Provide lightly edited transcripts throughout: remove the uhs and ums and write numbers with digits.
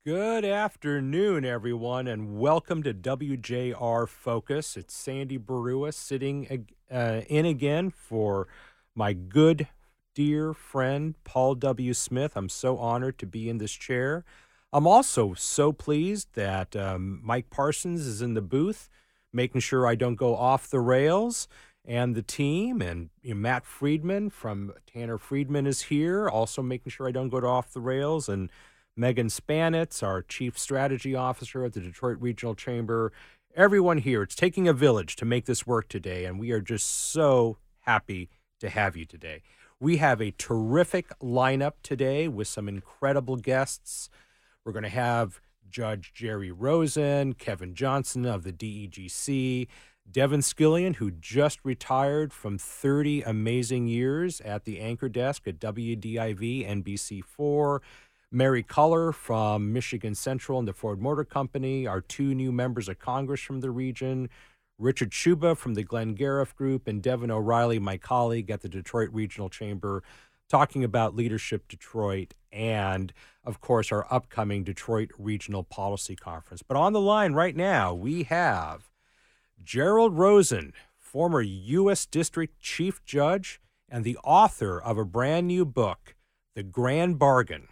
Good afternoon, everyone, and welcome to WJR Focus. It's Sandy Barua sitting in again for my good, dear friend, Paul W. Smith. I'm so honored to be in this chair. I'm also so pleased that Mike Parsons is in the booth, making sure I don't go off the rails, and the team, and Matt Friedman from Tanner Friedman is here, also making sure I don't go off the rails, and Megan Spanitz, our Chief Strategy Officer at the Detroit Regional Chamber. Everyone here, it's taking a village to make this work today, and we are just so happy to have you today. We have a terrific lineup today with some incredible guests. We're going to have Judge Jerry Rosen, Kevin Johnson of the DEGC, Devin Skillian, who just retired from 30 amazing years at the anchor desk at WDIV NBC4, Mary Culler from Michigan Central and the Ford Motor Company, our two new members of Congress from the region, Richard Schuba from the Glenn Gariff Group, and Devin O'Reilly, my colleague at the Detroit Regional Chamber, talking about Leadership Detroit and, of course, our upcoming Detroit Regional Policy Conference. But on the line right now, we have Gerald Rosen, former U.S. District Chief Judge and the author of a brand new book, The Grand Bargain.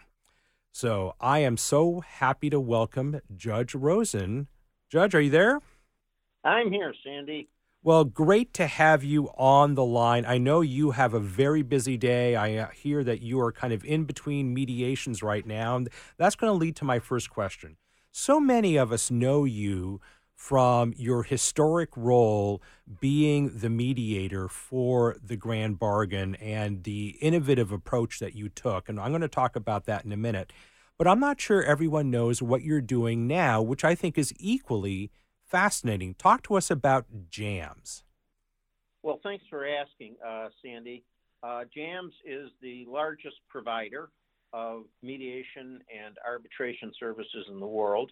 So I am so happy to welcome Judge Rosen. Judge, are you there? I'm here, Sandy. Well, great to have you on the line. I know you have a very busy day. I hear that you are kind of in between mediations right now. And that's going to lead to my first question. So many of us know you from your historic role being the mediator for the Grand Bargain and the innovative approach that you took. And I'm going to talk about that in a minute. But I'm not sure everyone knows what you're doing now, which I think is equally fascinating. Talk to us about JAMS. Well, thanks for asking, Sandy. JAMS is the largest provider of mediation and arbitration services in the world.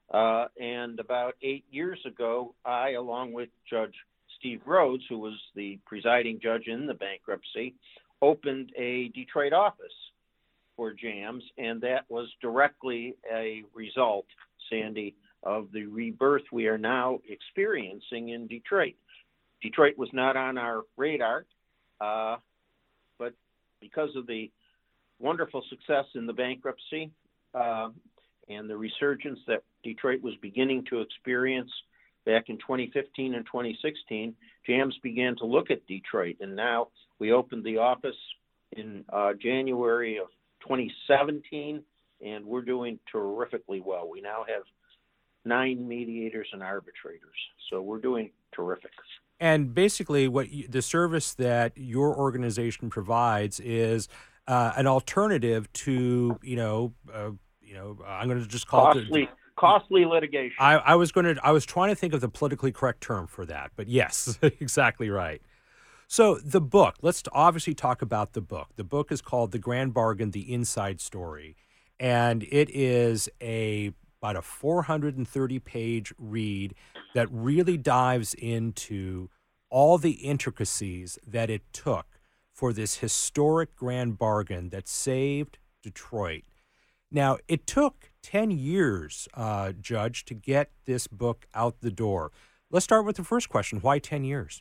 And about 8 years ago, I, along with Judge Steve Rhodes, who was the presiding judge in the bankruptcy, opened a Detroit office for JAMS, and that was directly a result, Sandy, of the rebirth we are now experiencing in Detroit. Detroit was not on our radar, but because of the wonderful success in the bankruptcy and the resurgence that Detroit was beginning to experience back in 2015 and 2016, JAMS began to look at Detroit. And now we opened the office in January of 2017, and we're doing terrifically well. We now have 9 mediators and arbitrators, so we're doing terrific. And basically, the service that your organization provides is an alternative to, I'm going to just call costly litigation. I was trying to think of the politically correct term for that, but yes, exactly right. So the book, let's obviously talk about the book. The book is called The Grand Bargain, The Inside Story, and it is about a 430-page read that really dives into all the intricacies that it took for this historic grand bargain that saved Detroit. Now, it took 10 years, Judge, to get this book out the door. Let's start with the first question. Why 10 years?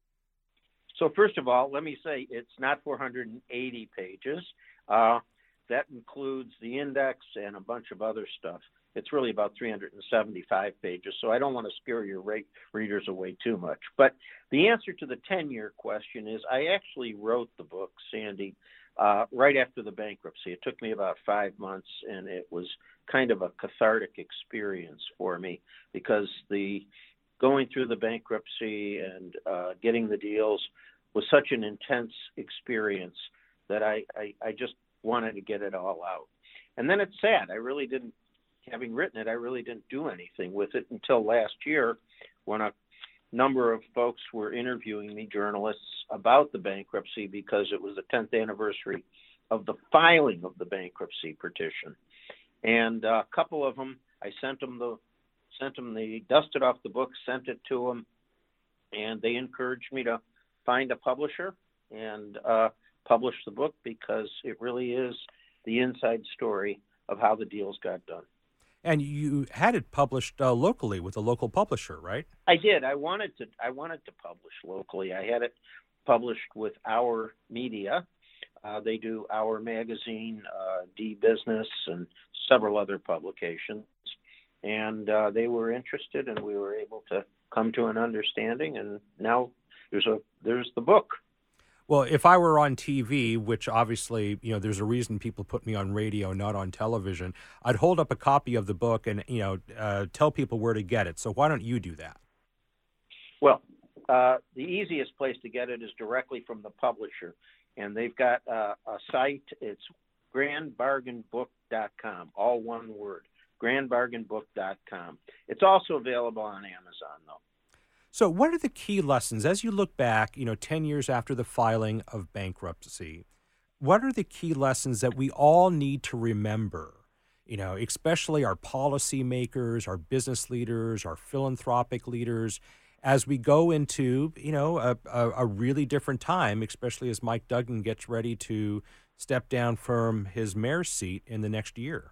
So first of all, let me say it's not 480 pages. That includes the index and a bunch of other stuff. It's really about 375 pages, so I don't want to scare your readers away too much. But the answer to the 10-year question is I actually wrote the book, Sandy, right after the bankruptcy. It took me about 5 months, and it was kind of a cathartic experience for me because going through the bankruptcy and getting the deals was such an intense experience that I just wanted to get it all out. And then it's sad. Having written it, I really didn't do anything with it until last year when a number of folks were interviewing me, journalists, about the bankruptcy because it was the 10th anniversary of the filing of the bankruptcy petition. And a couple of them, I dusted off the book, sent it to them, and they encouraged me to find a publisher and publish the book because it really is the inside story of how the deals got done. And you had it published locally with a local publisher, right? I did. I wanted to publish locally. I had it published with Our Media. They do Our Magazine, D Business, and several other publications. And they were interested, and we were able to come to an understanding. And now there's the book. Well, if I were on TV, which obviously, there's a reason people put me on radio, not on television, I'd hold up a copy of the book and, tell people where to get it. So why don't you do that? Well, the easiest place to get it is directly from the publisher. And they've got a site. It's grandbargainbook.com, all one word, grandbargainbook.com. It's also available on Amazon, though. So what are the key lessons as you look back, 10 years after the filing of bankruptcy? What are the key lessons that we all need to remember, especially our policymakers, our business leaders, our philanthropic leaders, as we go into, a really different time, especially as Mike Duggan gets ready to step down from his mayor's seat in the next year?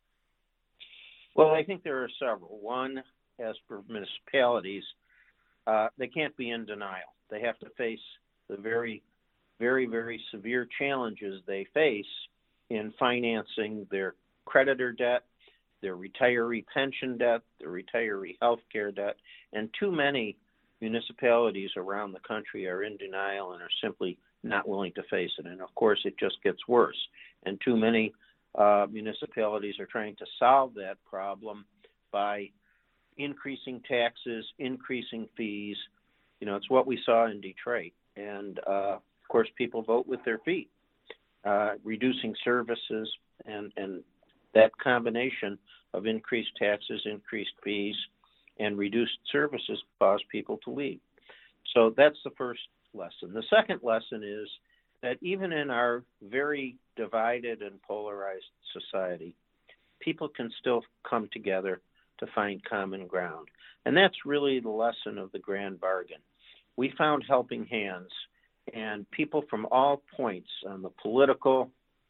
Well, I think there are several. One, as for municipalities, they can't be in denial. They have to face the very, very, very severe challenges they face in financing their creditor debt, their retiree pension debt, their retiree health care debt, and too many municipalities around the country are in denial and are simply not willing to face it. And of course, it just gets worse. And too many municipalities are trying to solve that problem by increasing taxes, increasing fees. It's what we saw in Detroit. And of course, people vote with their feet, reducing services, and that combination of increased taxes, increased fees, and reduced services cause people to leave. So that's the first lesson. The second lesson is that even in our very divided and polarized society, people can still come together to find common ground. And that's really the lesson of the Grand Bargain. We found helping hands, and people from all points on the political,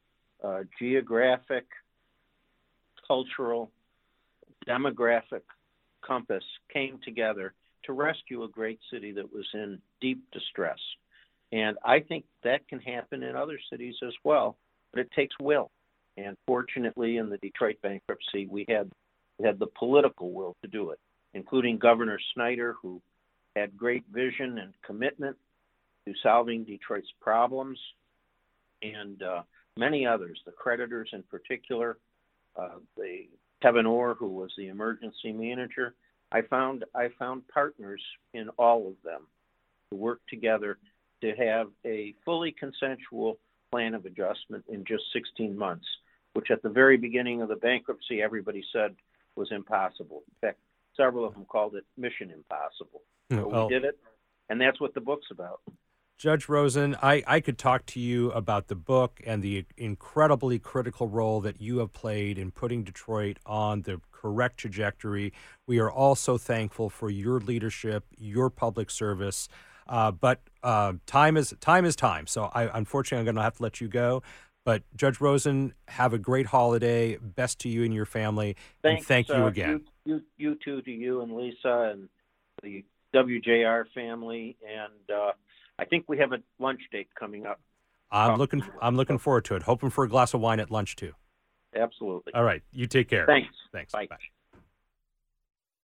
geographic, cultural, demographic compass came together to rescue a great city that was in deep distress. And I think that can happen in other cities as well, but it takes will. And fortunately, in the Detroit bankruptcy, we had the political will to do it, including Governor Snyder, who had great vision and commitment to solving Detroit's problems, and many others, the creditors in particular, the Kevin Orr, who was the emergency manager. I found partners in all of them to work together to have a fully consensual plan of adjustment in just 16 months, which at the very beginning of the bankruptcy, everybody said was impossible. In fact, several of them called it mission impossible. But we did it, and that's what the book's about. Judge Rosen, I could talk to you about the book and the incredibly critical role that you have played in putting Detroit on the correct trajectory. We are all so thankful for your leadership, your public service. But time is time. So unfortunately, I'm going to have to let you go. But Judge Rosen, have a great holiday. Best to you and your family. Thanks, and thank you again. You too, to you and Lisa and the WJR family. And I think we have a lunch date coming up. I'm looking forward to it. Hoping for a glass of wine at lunch too. Absolutely. All right. You take care. Thanks. Thanks. Bye. Bye.